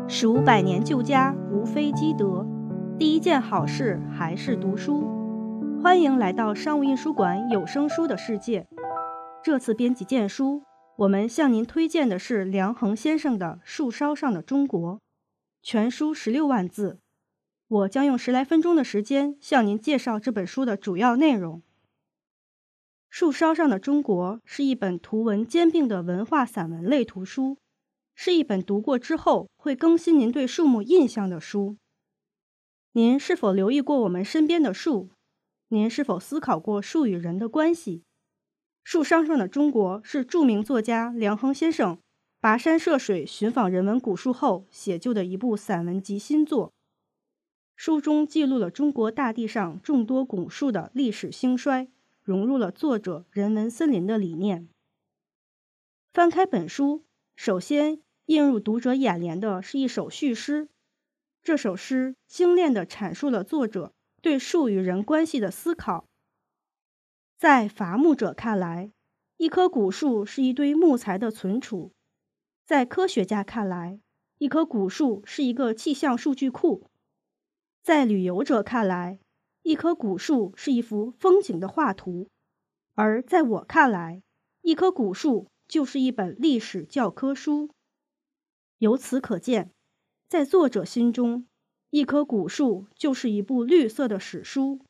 数百年旧家，无非积德。第一件好事还是读书。欢迎来到商务印书馆有声书的世界。这次编辑荐书，我们向您推荐的是梁衡先生的《树梢上的中国》，全书16万字。我将用10来分钟的时间向您介绍这本书的主要内容。《树梢上的中国》是一本图文兼并的文化散文类图书，是一本读过之后会更新您对树木印象的书。您是否留意过我们身边的树？您是否思考过树与人的关系？树梢上的中国是著名作家梁衡先生跋山涉水寻访人文古树后写就的一部散文集新作。书中记录了中国大地上众多古树的历史兴衰，融入了作者人文森林的理念。翻开本书，首先映入读者眼帘的是一首序诗。这首诗精炼地阐述了作者对树与人关系的思考。在伐木者看来，一棵古树是一堆木材的存储；在科学家看来，一棵古树是一个气象数据库；在旅游者看来，一棵古树是一幅风景的画图；而在我看来，一棵古树就是一本历史教科书。由此可见，在作者心中，一棵古树就是一部绿色的史书。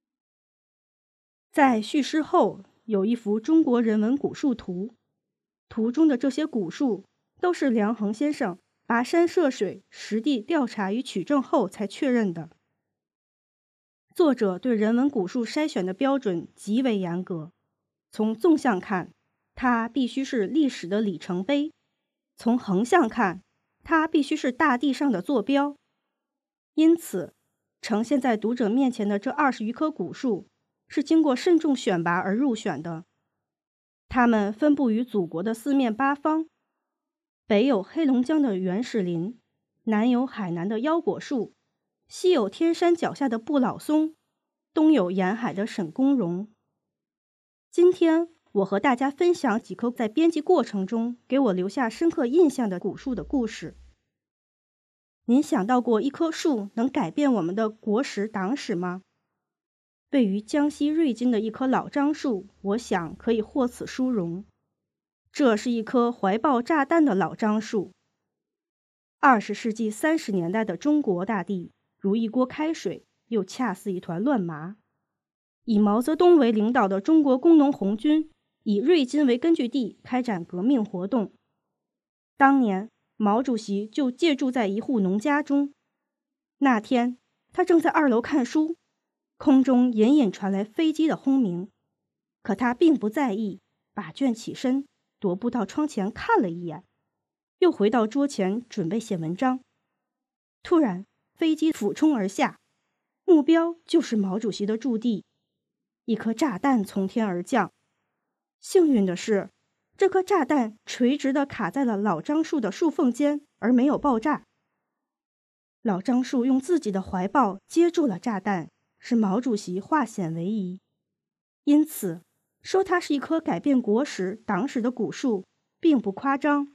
在序诗后有一幅中国人文古树图，图中的这些古树都是梁衡先生跋山涉水实地调查与取证后才确认的。作者对人文古树筛选的标准极为严格，从纵向看，它必须是历史的里程碑；从横向看，它必须是大地上的坐标。因此，呈现在读者面前的这20余棵古树是经过慎重选拔而入选的。它们分布于祖国的四面八方，北有黑龙江的原始林，南有海南的腰果树，西有天山脚下的不老松，东有沿海的沈公榕。今天我和大家分享几棵在编辑过程中给我留下深刻印象的古树的故事。您想到过一棵树能改变我们的国史党史吗？位于江西瑞金的一棵老樟树，我想可以获此殊荣。这是一棵怀抱炸弹的老樟树。20世纪30年代的中国大地如一锅开水，又恰似一团乱麻。以毛泽东为领导的中国工农红军以瑞金为根据地开展革命活动。当年毛主席就借住在一户农家中。那天他正在2楼看书，空中隐隐传来飞机的轰鸣，可他并不在意，把卷起身，踱步到窗前看了一眼，又回到桌前准备写文章。突然飞机俯冲而下，目标就是毛主席的驻地。一颗炸弹从天而降，幸运的是，这颗炸弹垂直地卡在了老樟树的树缝间，而没有爆炸。老樟树用自己的怀抱接住了炸弹，使毛主席化险为夷。因此，说它是一棵改变国史、党史的古树，并不夸张。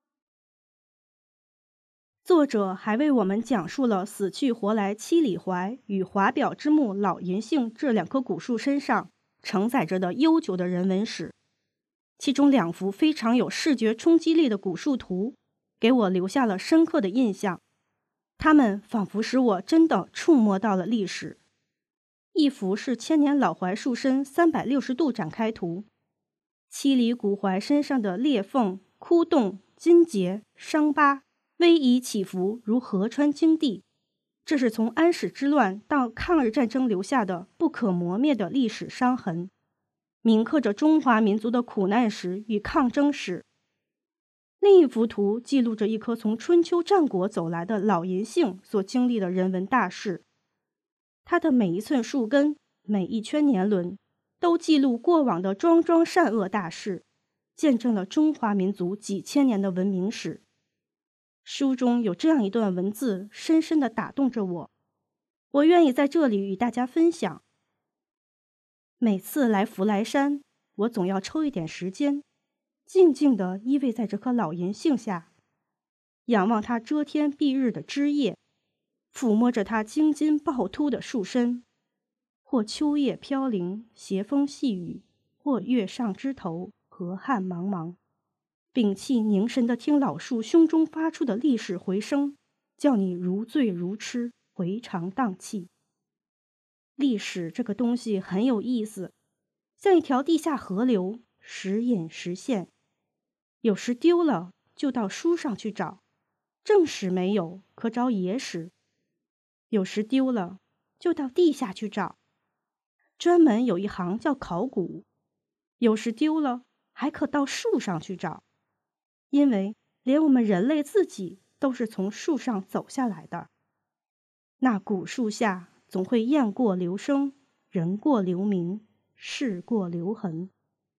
作者还为我们讲述了死去活来七里槐与华表之木老银杏这2棵古树身上承载着的悠久的人文史。其中2幅非常有视觉冲击力的古树图，给我留下了深刻的印象。它们仿佛使我真的触摸到了历史。一幅是千年老槐树身360度展开图，7里古槐身上的裂缝、窟洞、筋结、伤疤逶迤起伏，如河川经地。这是从安史之乱到抗日战争留下的不可磨灭的历史伤痕，铭刻着中华民族的苦难史与抗争史。另一幅图记录着一棵从春秋战国走来的老银杏所经历的人文大事。它的每一寸树根，每一圈年轮，都记录过往的桩桩善恶大事，见证了中华民族几千年的文明史。书中有这样一段文字，深深地打动着我，我愿意在这里与大家分享。每次来福来山，我总要抽一点时间，静静地依偎在这棵老银杏下， 仰望它遮天蔽日的枝叶，抚摸着它青筋暴突的树身，或秋叶飘零，斜风细雨，或月上枝头，河汉茫茫。屏气凝神地听老树胸中发出的历史回声，叫你如醉如痴，回肠荡气。历史这个东西很有意思，像一条地下河流，时隐时现，有时丢了就到书上去找，正史没有，可找野史；有时丢了就到地下去找，专门有一行叫考古；有时丢了还可到树上去找，因为连我们人类自己都是从树上走下来的。那古树下总会雁过留声，人过留名，事过留痕。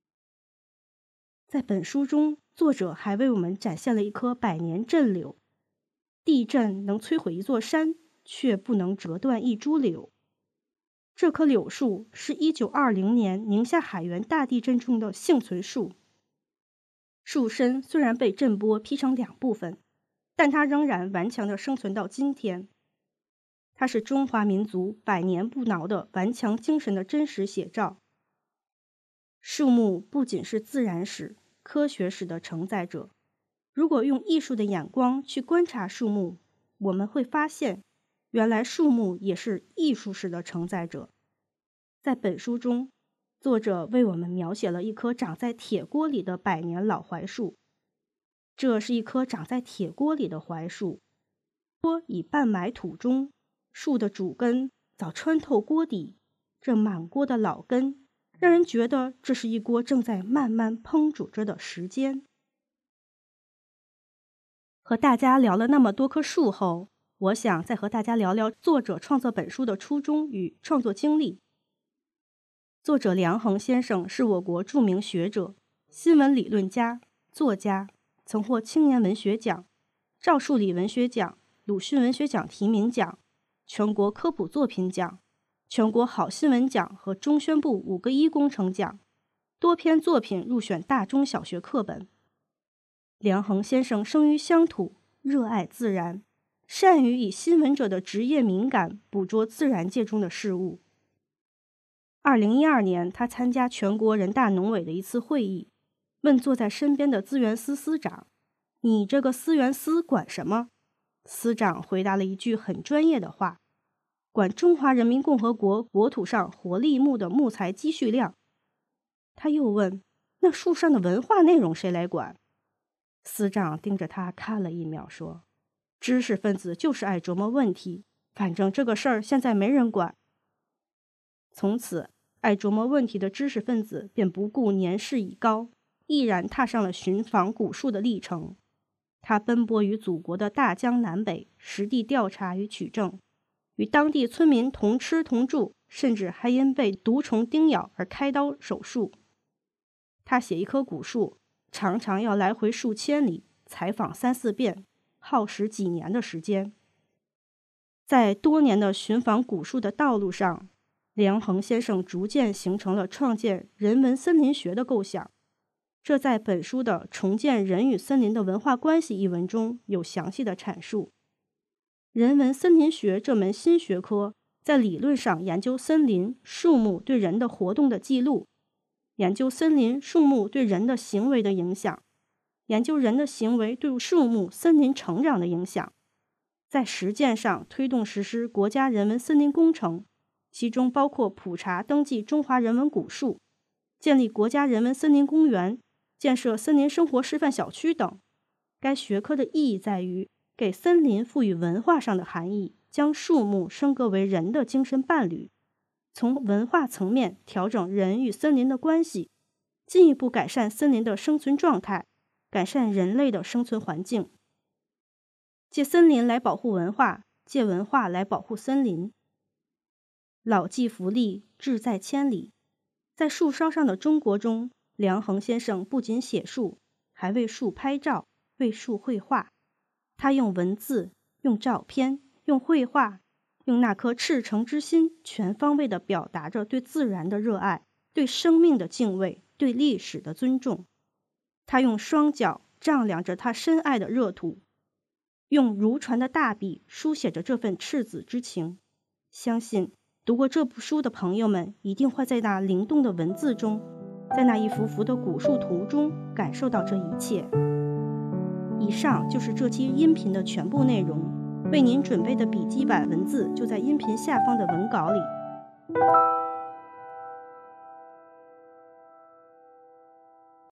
在本书中，作者还为我们展现了一棵百年镇柳。地震能摧毁一座山，却不能折断一株柳。这棵柳树是1920年宁夏海原大地震中的幸存树。树身虽然被震波劈成2部分，但它仍然顽强地生存到今天。它是中华民族百年不挠的顽强精神的真实写照。树木不仅是自然史、科学史的承载者，如果用艺术的眼光去观察树木，我们会发现，原来树木也是艺术史的承载者。在本书中，作者为我们描写了一棵长在铁锅里的百年老槐树。这是一棵长在铁锅里的槐树，锅已半埋土中，树的主根早穿透锅底，这满锅的老根让人觉得这是一锅正在慢慢烹煮着的时间。和大家聊了那么多棵树后，我想再和大家聊聊作者创作本书的初衷与创作经历。作者梁衡先生是我国著名学者、新闻理论家、作家，曾获青年文学奖、赵树理文学奖、鲁迅文学奖提名奖、全国科普作品奖、全国好新闻奖和中宣部5个1工程奖，多篇作品入选大中小学课本。梁衡先生生于乡土，热爱自然，善于以新闻者的职业敏感捕捉自然界中的事物。2012年，他参加全国人大农委的一次会议，问坐在身边的资源司司长：“你这个资源司管什么？”司长回答了一句很专业的话：“管中华人民共和国国土上活力木的木材积蓄量。”他又问：“那树上的文化内容谁来管？”司长盯着他看了1秒，说：“知识分子就是爱琢磨问题，反正这个事儿现在没人管。”从此，爱琢磨问题的知识分子便不顾年事已高，毅然踏上了寻访古树的历程。他奔波于祖国的大江南北，实地调查与取证，与当地村民同吃同住，甚至还因被毒虫叮咬而开刀手术。他写一棵古树，常常要来回数千里，采访3、4遍，耗时几年的时间。在多年的寻访古树的道路上，梁衡先生逐渐形成了创建人文森林学的构想，这在本书的《重建人与森林的文化关系》一文中有详细的阐述。人文森林学这门新学科在理论上研究森林、树木对人的活动的记录，研究森林、树木对人的行为的影响，研究人的行为对树木、森林成长的影响，在实践上推动实施国家人文森林工程，其中包括普查登记中华人文古树，建立国家人文森林公园，建设森林生活示范小区等。该学科的意义在于给森林赋予文化上的含义，将树木升格为人的精神伴侣，从文化层面调整人与森林的关系，进一步改善森林的生存状态，改善人类的生存环境。借森林来保护文化，借文化来保护森林。老骥伏枥，志在千里。在树梢上的中国中，梁衡先生不仅写树，还为树拍照，为树绘画。他用文字、用照片、用绘画，用那颗赤诚之心，全方位地表达着对自然的热爱，对生命的敬畏，对历史的尊重。他用双脚丈量着他深爱的热土， 用如传的大笔书写着这份赤子之情。相信读过这部书的朋友们一定会在那灵动的文字中，在那一幅幅的古树图中感受到这一切。以上就是这期音频的全部内容，为您准备的笔记版文字就在音频下方的文稿里。